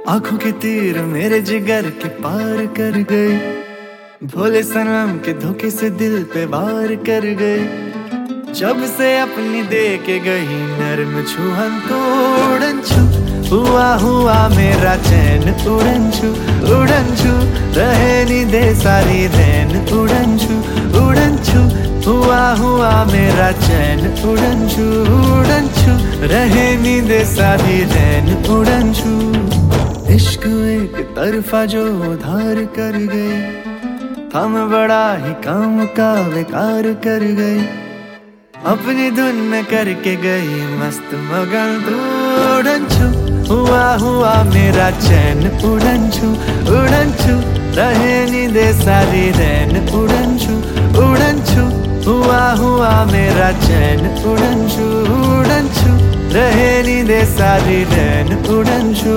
आंखों के तीर मेरे जिगर के पार कर गए, भोले सनम के धोखे से दिल पे वार कर गए। जब से अपनी दे के गई नर्म छुहन तो उड़न छू, हुआ मेरा चैन उड़न छू, उड़न छू रहे नी दे सारी रैन उड़न छू, उड़न छू हुआ मेरा चैन उड़न छू, उड़न छू रहे नी दे सारी रैन उड़न छू। इश्क एक तरफा जो उधार कर गए, हम बड़ा ही काम का बेकार कर गए। अपनी धुन में करके गई मस्त मगन तो उड़न छू, हुआ मेरा चैन उड़न छू, उड़न छू रहे नी दे सारी रैन उड़न छू, उड़न छू हुआ मेरा चैन उड़न छू, उड़न छू रहे नी दे सारी रैन उड़न छू।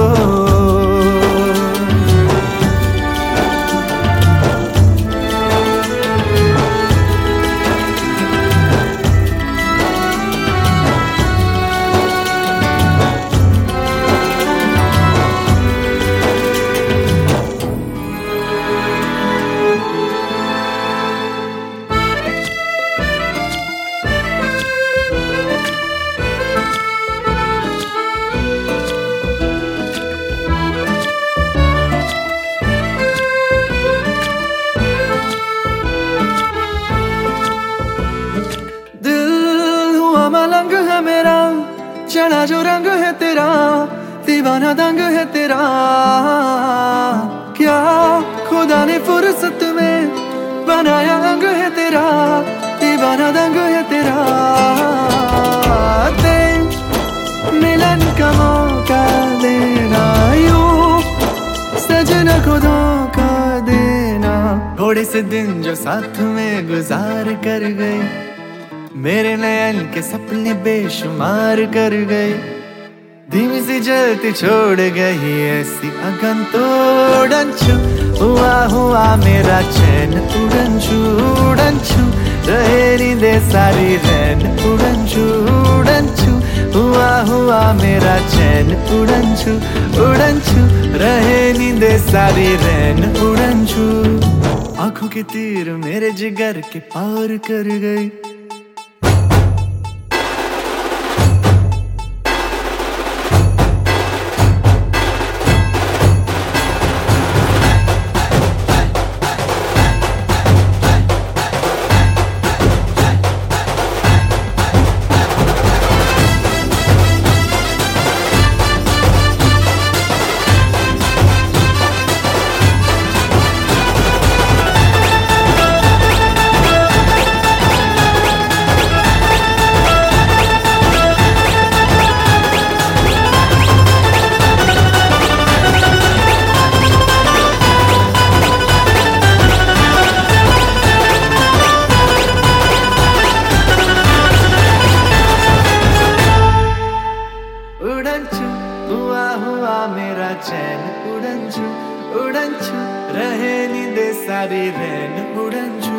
मलंग है मेरा चढ़ा जो रंग है तेरा, दीवाना दंग है तेरा। क्या खुदा ने फुर्सत में बनाया अंग है तेरा, दीवाना दंग है तेरा। दे मिलन का मौका देना, यूं सजना को धोखा देना। थोड़े से दिन जो साथ में गुजार कर गए, मेरे नयन के सपने बेशुमार कर गए। धीमी सी जलती छोड़ गई ऐसी अगन तो उड़न छू, हुआ मेरा चैन उड़न छू, उड़न छू रहे नी दे सारी रैन उड़न छू, उड़न छू हुआ मेरा चैन उड़न छू, उड़न छू रहे नी दे सारी रैन उड़न छू। आंखों के तीर मेरे जिगर के पार कर गई। उड़न छू हुआ मेरा चैन उड़न छू, उड़न छू रहे नी दे सारी रैन उड़न छू।